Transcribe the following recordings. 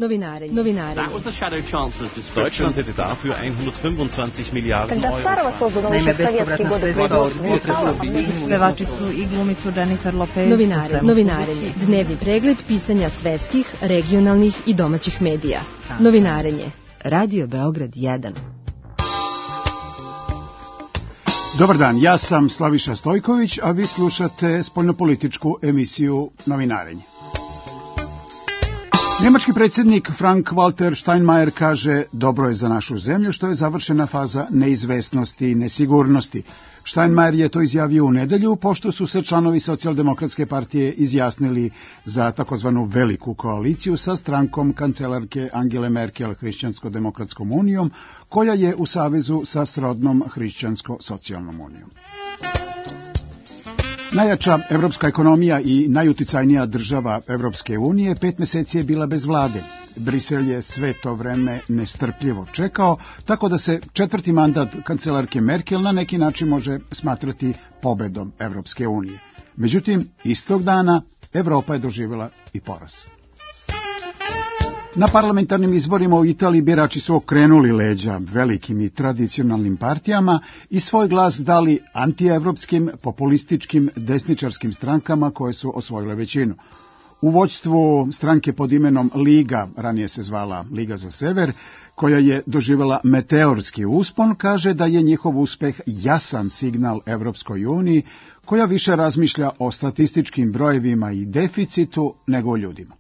That was the shadow chancellor's description. Deutschland hätte dafür 125 Miliarden Euro. Naime, bespovratna sredstva od pevačicu i glumicu Jennifer Lopez. Novinarenje. Dnevni pregled pisanja svetskih, regionalnih i domaćih medija. Novinarenje. Radio Beograd 1. Dobar dan, ja sam Slaviša Stojković, a vi slušate spoljnopolitičku emisiju Novinarenje. Njemački predsjednik Frank-Walter Steinmeier kaže dobro je za našu zemlju što je završena faza neizvesnosti i nesigurnosti. Steinmeier je to izjavio u nedelju, pošto su se članovi Socijaldemokratske partije izjasnili za takozvanu veliku koaliciju sa strankom kancelarke Angele Merkel Hrišćansko-demokratskom unijom, koja je u savezu sa srodnom Hrišćansko-socijalnom unijom. Najjača evropska ekonomija i najuticajnija država Evropske unije 5 meseci je bila bez vlade. Brisel je sve to vreme nestrpljivo čekao, tako da se četvrti mandat kancelarke Merkel na neki način može smatrati pobedom Evropske unije. Međutim, istog dana Evropa je doživjela i poraz. Na parlamentarnim izborima u Italiji birači su okrenuli leđa velikim i tradicionalnim partijama i svoj glas dali antievropskim, populističkim, desničarskim strankama koje su osvojile većinu. U vođstvu stranke pod imenom Liga, ranije se zvala Liga za sever, koja je doživjela meteorski uspon, kaže da je njihov uspeh jasan signal Evropskoj uniji, koja više razmišlja o statističkim brojevima i deficitu nego o ljudima.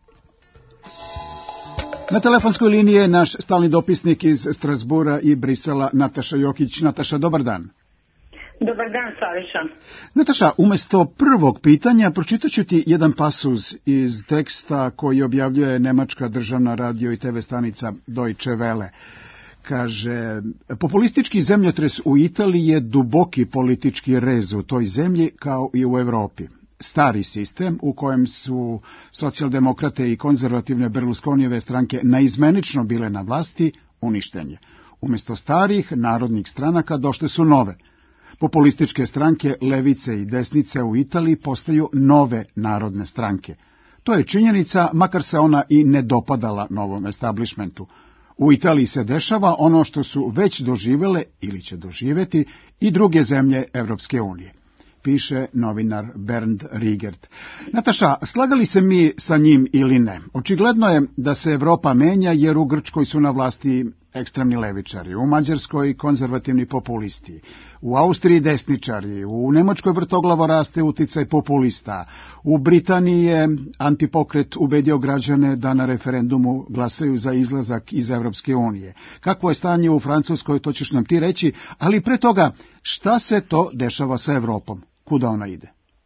Na telefonskoj liniji je naš stalni dopisnik iz Strasbura i Brisela, Nataša Jokić. Nataša, dobar dan. Dobar dan, Slaviša. Nataša, umjesto prvog pitanja pročitat ću ti jedan pasus iz teksta koji objavljuje nemačka državna radio i TV stanica Deutsche Welle. Kaže, populistički zemljotres u Italiji je duboki politički rez u toj zemlji kao i u Europi. Stari sistem u kojem su socijaldemokrate i konzervativne Berlusconijeve stranke naizmenično bile na vlasti, uništen je. Umjesto starih narodnih stranaka došle su nove. Populističke stranke levice i desnice u Italiji postaju nove narodne stranke. To je činjenica, makar se ona i ne dopadala novom establishmentu. U Italiji se dešava ono što su već doživjele ili će doživjeti i druge zemlje Evropske unije, piše novinar Bernd Riegert. Nataša, slagali se mi sa njim ili ne? Očigledno je da se Evropa menja jer u Grčkoj su na vlasti ekstremni levičari, u Mađarskoj konzervativni populisti, u Austriji desničari, u Nemačkoj vrtoglavo raste uticaj populista, u Britaniji je antipokret ubedio građane da na referendumu glasaju za izlazak iz Evropske unije. Kakvo je stanje u Francuskoj, to ćeš nam ti reći, ali pre toga, šta se to dešava sa Evropom? Kuda ona ide?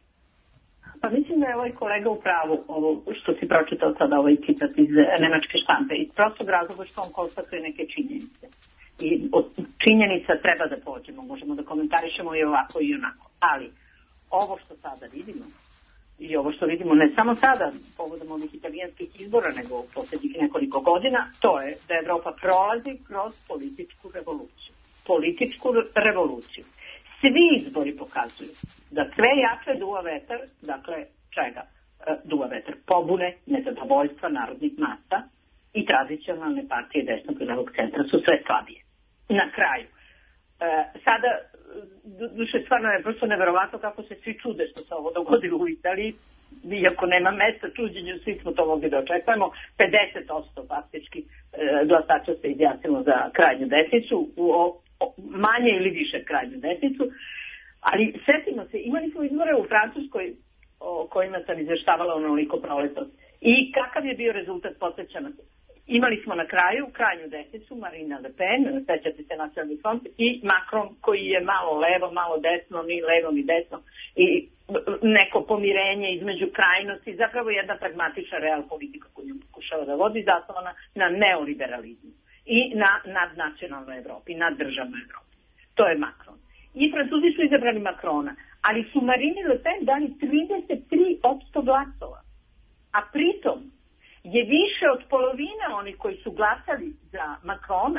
Pa mislim da je ovaj kolega u pravu, ovo što si pročitao sada, ovaj citat iz nemačke štampe, iz prostog razloga što on konstatuje neke činjenice. I od činjenica treba da pođemo, možemo da komentarišemo i ovako i onako. Ali ovo što sada vidimo, i ovo što vidimo ne samo sada povodom ovih italijanskih izbora, nego u posljednjih nekoliko godina, to je da Evropa prolazi kroz političku revoluciju. Političku revoluciju. Svi izbori pokazuju da sve jače duva vetar, dakle čega? Duva vetar pobune, nezadovoljstva narodnih masa i tradicionalne partije desnog i levog centra su sve slabije. Na kraju, sada, duše stvarno je prosto neverovatno kako se svi čude što se ovo dogodilo u Italiji, iako nema mesta čuđenju, svi smo to mogli da očekujemo, 50% faktički glasača se izjasnilo za krajnju desnicu, manje ili više krajnju desnicu, ali setimo se, imali smo izbore u Francuskoj o kojima sam izveštavala onoliko proletos i kakav je bio rezultat, podsjećamo se. Imali smo na kraju krajnju desnicu, Marine Le Pen, sećate se Nacionalni front, i Macron koji je malo levo, malo desno, ni levo ni desno, i neko pomirenje između krajnosti, zapravo jedna pragmatična real politika koju pokušava da vodi, zasnovana na neoliberalizmu i na nadnacionalnoj Evropi, nad državnoj Evropi. To je Macron. I Francuzi su izabrali Macrona, ali su Marine Le Pen dali 33% glasova. A pritom je više od polovine oni koji su glasali za Macrona,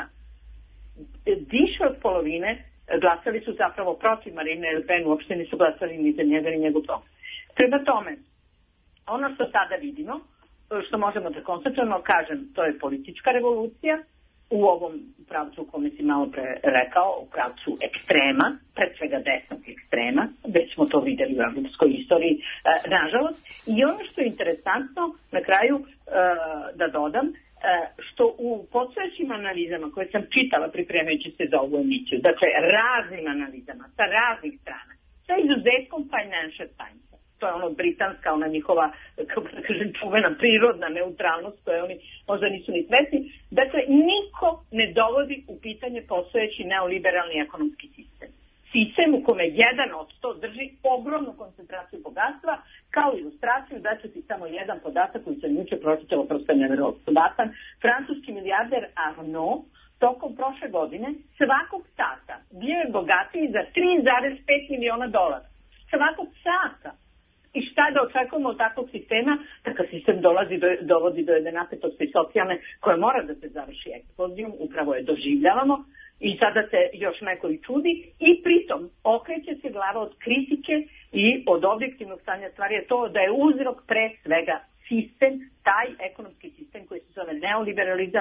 više od polovine glasali su zapravo protiv Marine Le Pen, uopšte nisu glasali ni za njega ni njegov pokret. Prema tome, ono što sada vidimo, što možemo da konstatujemo, kažem, to je politička revolucija u ovom pravcu u kome si malo pre rekao, u pravcu ekstrema, pred svega desnog ekstrema, već smo to videli u evropskoj istoriji, nažalost. I ono što je interesantno, na kraju da dodam, što u postojećim analizama koje sam čitala pripremajući se za ovu emisiju, dakle raznim analizama, sa raznih strana, sa izuzetkom Financial Times, to je ono britanska, ona njihova, kako da kažem, čuvena prirodna neutralnost koje oni možda nisu ni svesni. Dakle, niko ne dovodi u pitanje postojeći neoliberalni ekonomski sistem. Sistem u kome 1% drži ogromnu koncentraciju bogatstva, kao ilustraciju da ću ti samo jedan podatak koji sam juče pročitala, prosto je neverovatan. Francuski milijarder Arnaud tokom prošle godine svakog sata bio je bogatiji za 3,5 miliona dolara. Svakog sata. I šta da očekujemo od takvog sistema? Takav sistem dovodi do jedne napetosti socijalne koja mora da se završi eksplozijom, upravo je doživljavamo i sada se još neko i čudi i pritom okreće se glava od kritike i od objektivnog stanja stvari je to da je uzrok pre svega sistem, taj ekonomski sistem koji se zove neoliberalizam,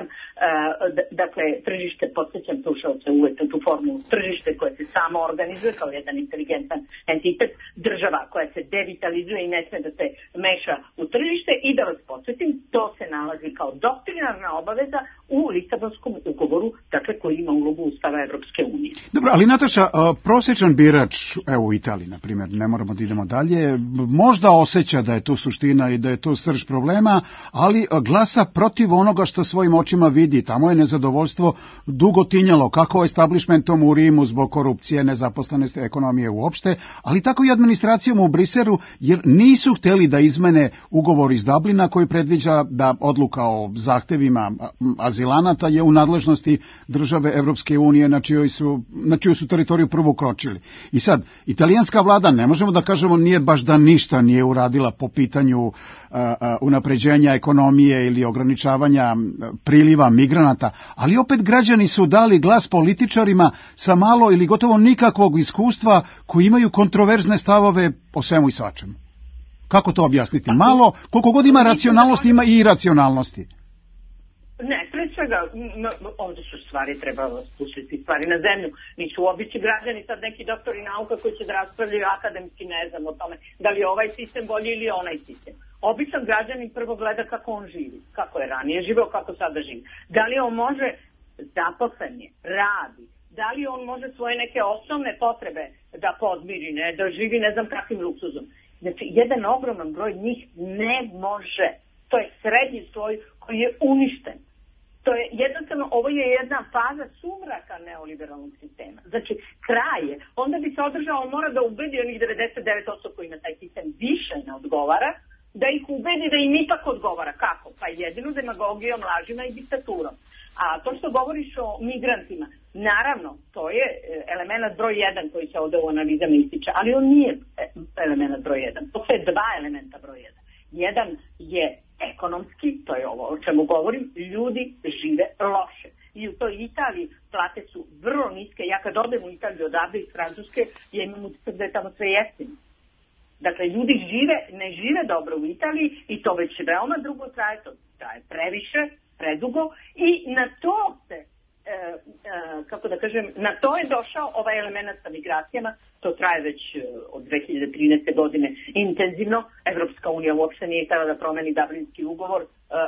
dakle tržište, podsjećam slušalce uvek tu formulu, tržište koje se samo organizuje kao jedan inteligentan entitet, država koja se devitalizuje i ne sme da se meša u tržište i da vas podsjetim, to se nalazi kao doktrinarna obaveza u Lisabonskom ugovoru, dakle koji ima ulogu Ustava Evropske unije. Dobro, ali Nataša, prosječan birač, evo u Italiji, na primjer, ne moramo da idemo dalje, možda osjeća da je to suština i da je to srž problema, ali glasa protiv onoga što svojim očima vidi. Tamo je nezadovoljstvo dugo tinjalo, kako establishmentom u Rimu zbog korupcije, nezaposlenosti, ekonomije uopšte, ali tako i administracijom u Briselu, jer nisu hteli da izmene ugovor iz Dublina koji predviđa da odluka o zahtevima azilanata je u nadležnosti države Evropske unije na čiju su teritoriju prvo ukročili. I sad, italijanska vlada, ne možemo da kažemo nije baš da ništa nije uradila po pitanju unapređenja ekonomije ili ograničavanja priliva migranata, ali opet građani su dali glas političarima sa malo ili gotovo nikakvog iskustva koji imaju kontroverzne stavove o svemu i svačemu. Kako to objasniti? Malo, koliko god ima racionalnosti, ima i iracionalnosti. Ne, pre svega, ovdje su stvari, trebalo spustiti stvari na zemlju. Nisu obični građani, sad neki doktori nauka koji će da raspravljaju akademski, ne znam o tome, da li je ovaj sistem bolji ili onaj sistem. Običan građanin prvo gleda kako on živi, kako je ranije živeo, kako sada živi. Da li on može, zaposlen je, radi, da li on može svoje neke osnovne potrebe da podmiri, ne, da živi ne znam kakvim luksuzom. Znači, jedan ogroman broj njih ne može. To je srednji sloj koji je uništen. To je jednostavno, ovo je jedna faza sumraka neoliberalnog sistema. Znači, kraj je. Onda bi se održao, on mora da ubedi onih 99% koji na taj sistem više ne odgovara, da ih ubedi da im ipak odgovara. Kako? Pa jedino demagogijom, lažima i diktaturom. A to što govoriš o migrantima, naravno, to je element broj 1 koji se ovde u analizama ističe, ali on nije element broj 1. To je dva elementa broj 1. Jedan je ekonomski, to je ovo o čemu govorim, ljudi žive loše. I u toj Italiji plate su vrlo niske. Ja kad odem u Italiju odavde iz Francuske, ja imam utisak da je tamo sve jeftino. Dakle, ljudi ne žive dobro u Italiji i to već veoma dugo traje, to traje previše, predugo i na to se, kako da kažem, na to je došao ovaj element sa migracijama, to traje već od 2013. godine intenzivno. Evropska unija uopšte nije htela da promeni Dublinski ugovor,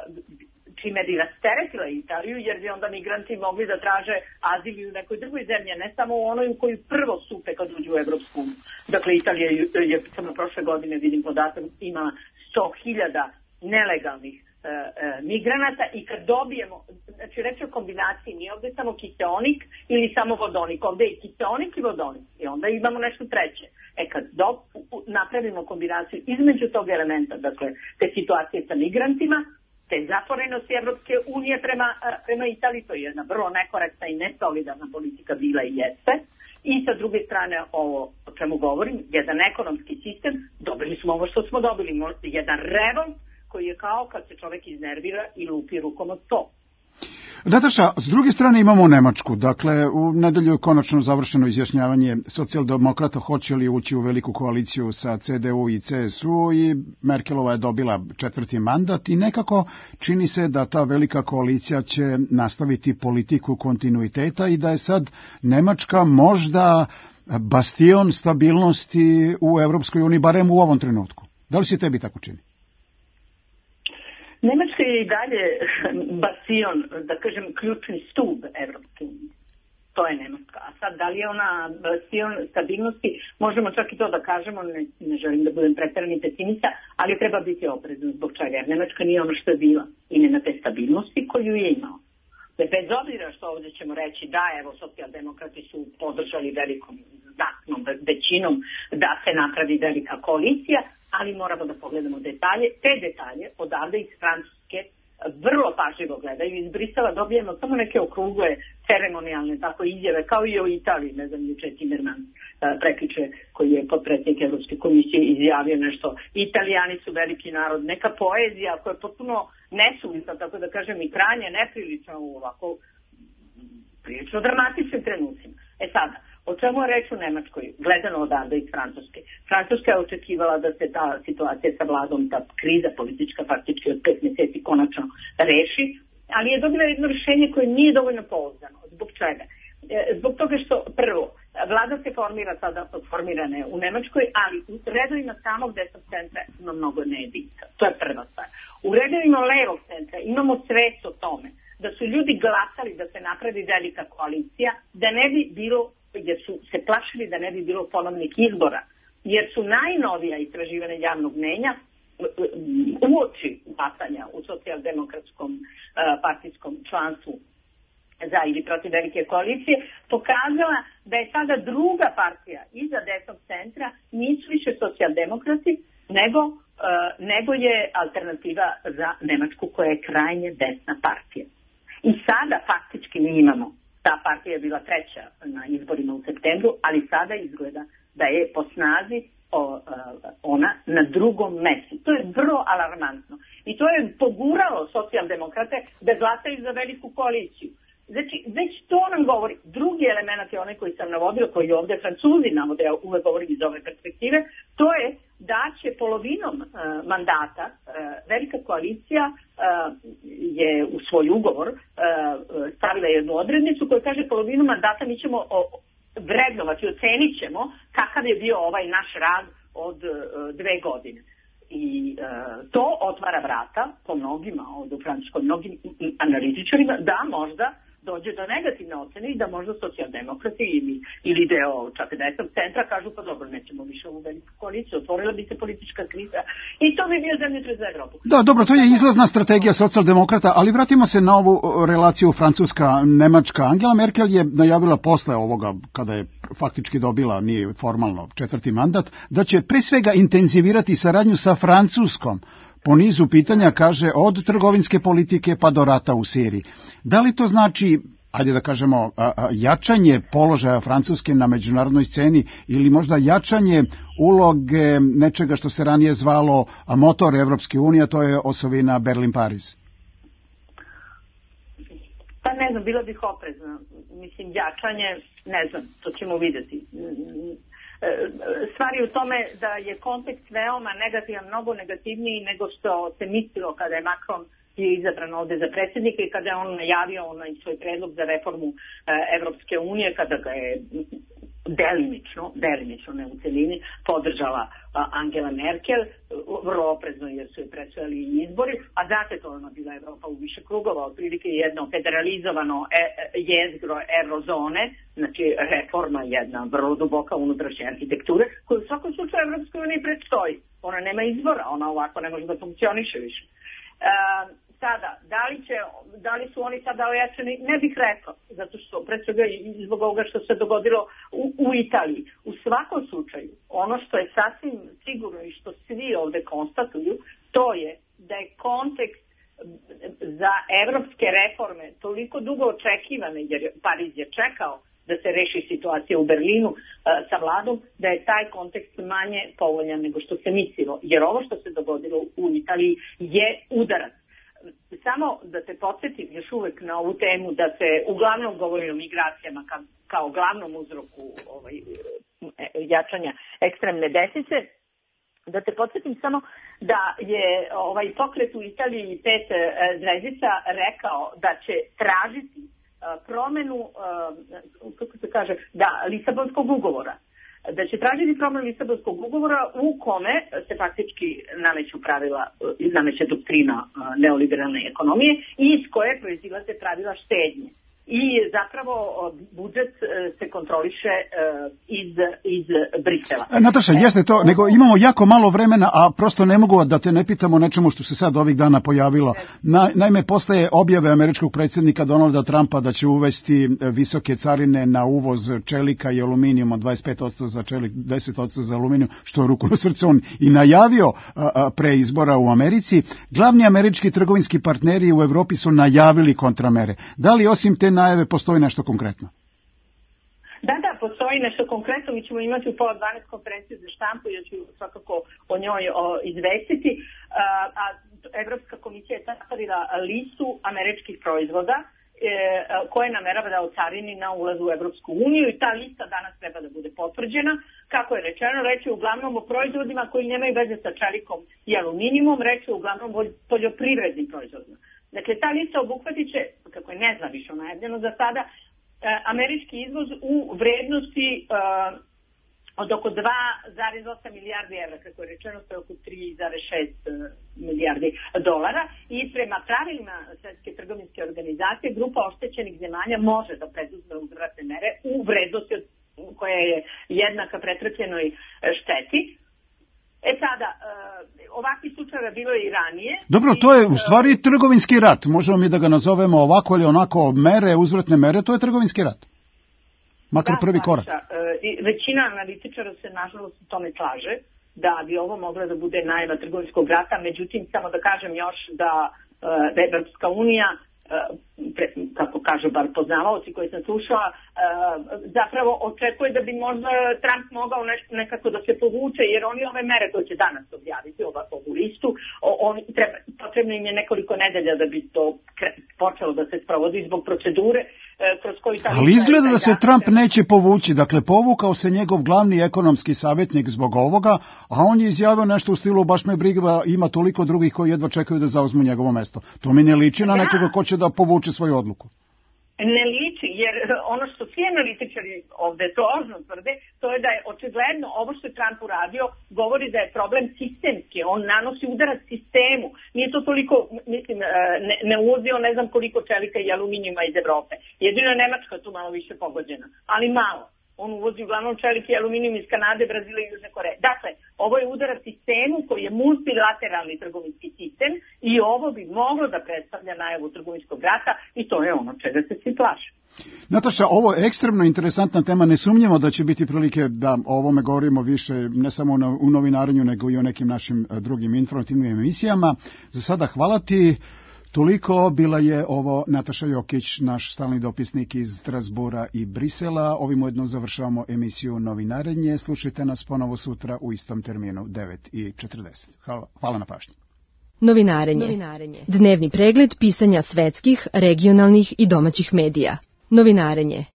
čime bi rasteretila Italiju, jer bi onda migranti mogli da traže azil u nekoj drugoj zemlji, ne samo u onoj u koju prvo stupe kad uđu u Evropsku uniju. Dakle, Italija je samo prošle godine, vidim podatak, imala 100.000 nelegalnih migranata i kad dobijemo, znači reći o kombinaciji, nije ovdje samo kiseonik ili samo vodonik, ovdje je kiseonik i vodonik i onda imamo nešto treće. Kad napravimo kombinaciju između tog elementa, dakle te situacije sa migrantima, te zatvorenosti Evropske unije prema Italiji, to je jedna vrlo nekorektna i nesolidarna politika bila i jeste, i sa druge strane ovo o čemu govorim, jedan ekonomski sistem, dobili smo ovo što smo dobili, jedan revolt koji je kao kad se čovjek iznervira i lupi rukom od to. Nataša, s druge strane imamo Nemačku. Dakle, u nedelju je konačno završeno izjašnjavanje socijaldemokrata hoće li ući u veliku koaliciju sa CDU i CSU i Merkelova je dobila 4. mandat i nekako čini se da ta velika koalicija će nastaviti politiku kontinuiteta i da je sad Nemačka možda bastion stabilnosti u Evropskoj uniji, barem u ovom trenutku. Da li se tebi tako čini? Nemačka je i dalje bastion, da kažem, ključni stub Evropske unije. To je Nemačka. A sad, da li je ona bastion stabilnosti, možemo čak i to da kažemo, ne želim da budem preterani pesimista, ali treba biti oprezan zbog čega, jer Nemačka nije ono što je bila i nema te stabilnosti koju je imao. Bez obzira što ovdje ćemo reći da, evo, socijaldemokrati su podržali velikom znatnom većinom da se napravi velika koalicija, ali moramo da pogledamo detalje. Te detalje odavde iz Francuske vrlo pažljivo gledaju. Iz Brisela dobijemo samo neke okrugle ceremonijalne tako izjave, kao i o Italiji, ne znam, juče Timmermans prekjuče, koji je potpredsjednik Evropske komisije, izjavio nešto. Italijani su veliki narod, neka poezija koja je potpuno nesuvisla, tako da kažem, i krajnje neprilično u ovako prilično dramatičnim trenucima. Sada, o čemu je reč u Nemačkoj, gledano odavde iz Francuske? Francuska je očekivala da se ta situacija sa vladom, ta kriza politička faktički od 5 mjeseci konačno reši, ali je dobila jedno rješenje koje nije dovoljno pouzdano. Zbog čega? Zbog toga što prvo, vlada se formira sada, formirana je u Nemačkoj, ali u redovima samog desnog centra ima mnogo nejedinca. To je prva stvar. U redovima levog centra imamo svest o tome da su ljudi glasali da se napravi velika koalicija, da ne bi bilo, jer su se plašili da ne bi bilo ponovnih izbora, jer su najnovija istraživanja javnog mnjenja uoči glasanja u socijaldemokratskom partijskom članstvu za ili protiv velike koalicije, pokazala da je sada druga partija iza desnog centra nisu više socijaldemokrati, nego je alternativa za Nemačku koja je krajnje desna partija. I sada faktički mi imamo, ta partija je bila treća na izborima u septembru, ali sada izgleda da je po snazi ona na drugom mjestu. To je vrlo alarmantno. I to je poguralo socijaldemokrate da glasaju za veliku koaliciju. Znači, već to nam govori. Drugi element je onaj koji sam navodio, koji ovdje Francuzi navode, ja uvek govorim iz ove perspektive, to je da će polovinom mandata velika koalicija je u svoj ugovor stavila jednu odrednicu koja kaže polovinu mandata mi ćemo vrednovati, ocenit ćemo kakav je bio ovaj naš rad od 2 godine. I to otvara vrata po mnogima ovdje u Francuskoj, mnogim analitičarima, da možda dođe do negativne ocene i da možda socijaldemokrati ili deo čak desnog centra kažu pa dobro, nećemo više ovu veliku koaliciju, otvorila bi se politička kriza i to bi bio zemljotres za Evropu. Da, dobro, to je izlazna strategija socijaldemokrata, ali vratimo se na ovu relaciju Francuska-Nemačka. Angela Merkel je najavila posle ovoga, kada je faktički dobila, nije formalno, 4. mandat, da će pre svega intenzivirati saradnju sa Francuskom. Po nizu pitanja, kaže, od trgovinske politike pa do rata u Siriji. Da li to znači, ajde da kažemo, jačanje položaja Francuske na međunarodnoj sceni ili možda jačanje uloge nečega što se ranije zvalo motor Evropske unije, to je osovina Berlin-Pariz? Pa ne znam, bilo bih oprezna. Mislim, jačanje, ne znam, to ćemo vidjeti. Stvar je u tome da je kontekst veoma negativan, mnogo negativniji nego što se mislilo kada je Macron je izabran ovdje za predsjednika i kada je on najavio onaj svoj predlog za reformu Evropske unije, kada ga je delimično, ne u celini, podržala Angela Merkel, vrlo oprezno jer su je presujali i izbori, a znate, to je bila Evropa u više krugova, otprilike jedno federalizovano jezgro eurozone, znači reforma jedna vrlo duboka unutrašnje arhitekture, koja u svakom slučaju Evropskoj uniji predstoji. Ona nema izbora, ona ovako ne može da funkcioniše više. Sada, da li su oni sada ojačani, ne bih rekao, zato što pre svega zbog ovoga što se dogodilo u Italiji. U svakom slučaju, ono što je sasvim sigurno i što svi ovdje konstatuju, to je da je kontekst za evropske reforme toliko dugo očekivane, jer Pariz je čekao da se reši situacija u Berlinu sa vladom, da je taj kontekst manje povoljan nego što se mislilo. Jer ovo što se dogodilo u Italiji je udarac. samo da te podsjetim još uvek na ovu temu da se uglavnom govori o migracijama kao glavnom uzroku jačanja ekstremne desnice, da te podsjetim samo da je pokret u Italiji Pet zvezdica rekao da će tražiti promenu, kako se kaže, Lisabonskog ugovora. Da će tražiti promenu Lisabonskog ugovora u kome se faktički nameće doktrina neoliberalne ekonomije i iz koje proizilaze pravila štednje. I zapravo budžet se kontroliše iz Brisela. Nataša, jeste to, nego imamo jako malo vremena, a prosto ne mogu da te ne pitamo o nečemu što se sad ovih dana pojavilo. Naime, postaje objave američkog predsjednika Donalda Trumpa da će uvesti visoke carine na uvoz čelika i aluminijuma, 25% za čelik, 10% za aluminijum, što je ruku na srce on i najavio pre izbora u Americi. Glavni američki trgovinski partneri u Evropi su najavili kontramere. Da li osim te najave postoji nešto konkretno? Da, postoji nešto konkretno. Mi ćemo imati u 11:30 konferenciju za štampu, ja ću svakako o njoj izvestiti. A Evropska komisija je sastavila listu američkih proizvoda koje namerava da ocarini na ulaz u Evropsku uniju i ta lista danas treba da bude potvrđena. Kako je rečeno, reč je uglavnom o proizvodima koji nemaju veze sa čelikom i aluminijumom, reč je uglavnom o poljoprivrednim proizvodima. Dakle, ta lista obuhvatit će, kako je nezavišno najavljeno za sada, američki izvoz u vrednosti od oko 2,8 milijardi evra, kako je rečeno, to je oko 3,6 milijardi dolara i prema pravilima Svetske trgovinske organizacije grupa oštećenih zemalja može da preduzme uzvratne mere u vrednosti koja je jednaka pretrpljenoj šteti. Sada, ovakvi slučajeva bilo je i ranije. Dobro, to je u stvari trgovinski rat. Možemo mi da ga nazovemo ovako ili onako, mere, uzvratne mere, to je trgovinski rat. Makar prvi korak. Većina analitičara se nažalost u tome slaže da bi ovo moglo da bude najava trgovinskog rata, međutim samo da kažem još da Evropska unija, kako kažu bar poznavaoci koji sam slušala, zapravo očekuje da bi možda Trump mogao nekako da se povuče, jer oni ove mere koje će danas objaviti, ovu listu, potrebno im je nekoliko nedelja da bi to počelo da se sprovodi zbog procedure kroz koju... Ali izgleda da se Trump neće povući, dakle povukao se njegov glavni ekonomski savjetnik zbog ovoga, a on je izjavio nešto u stilu baš me briga, ima toliko drugih koji jedva čekaju da zauzmu njegovo mesto. To mi ne liči na nekoga ko će da povuče svoju odluku. Ne liči, jer ono što svi analitičari ovde tožno tvrde, to je da je očigledno ovo što je Trump uradio govori da je problem sistemski, on nanosi udarac sistemu. Nije to toliko, mislim, ne uvozio ne znam koliko čelika i aluminijuma iz Evrope. Jedino je Nemačka tu malo više pogođena, ali malo. On uvozi uglavnom čelik i aluminijum iz Kanade, Brazila i Južne Koreje. Dakle, ovo je udarac sistemu koji je multilateralni trgovinski sistem i ovo bi moglo da predstavlja najavu trgovinskog rata i to je ono čega se svi plaše. Nataša, ovo je ekstremno interesantna tema, ne sumnjamo da će biti prilike da o ovome govorimo više ne samo u novinarenju nego i o nekim našim drugim informativnim emisijama. Za sada hvala ti. Toliko, bila je ovo Nataša Jokić, naš stalni dopisnik iz Strasbura i Brisela. Ovim ujedno završavamo emisiju Novinarenje. Slušajte nas ponovo sutra u istom terminu, 9:40. Hvala na pažnji. Novinarenje. Dnevni pregled pisanja svetskih, regionalnih i domaćih medija. Novinarenje.